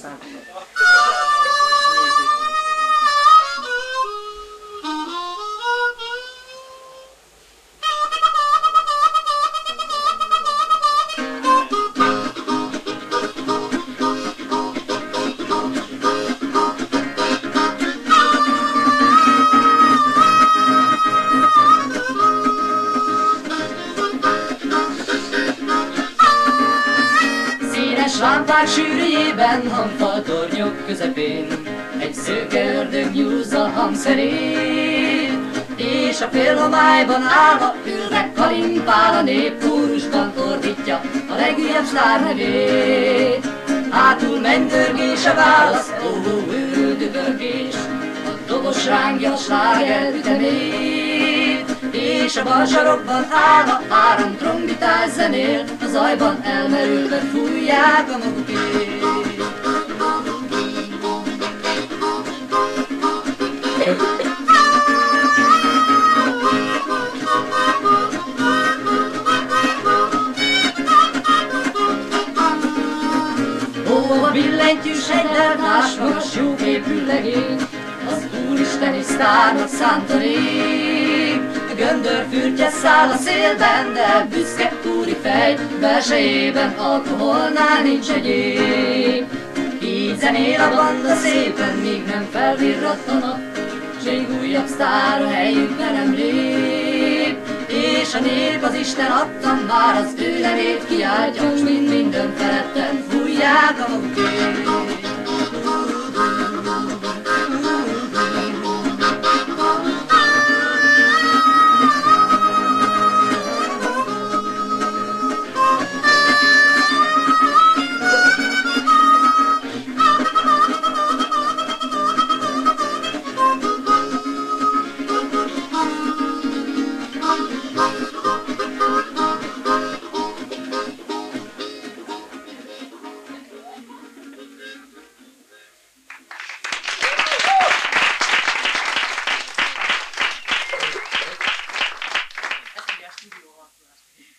szántokat. Lámpák sűrűjében, hangfaltornyok közepén egy szőke ördög nyúzza hangszerét, és a félhomályban állva ülve kalimpál a nép kórusban ordítja a legújabb sztár nevét. Hátul mennydörgés a válasz, üldögörgés, a dobos rángja a sláger ütemét, és a bal sarokban állva három trombitás zenél, a zajban elmerülve fújják a magukét. Ó, a billentyűs egylel más magas jóképű legény, az úristeni sztárnak szánta rég. A göndörfürtje száll a szélben, de büszke úri fej, belsejében alkoholnál nincs egyéb. Így zenél a banda szépen, míg nem felvirrat a nap, s egy újabb sztár a helyünkben nem lép. És a nép az Isten adta, már az ő nevét kiáltja, s minden feletten fújják a magukét.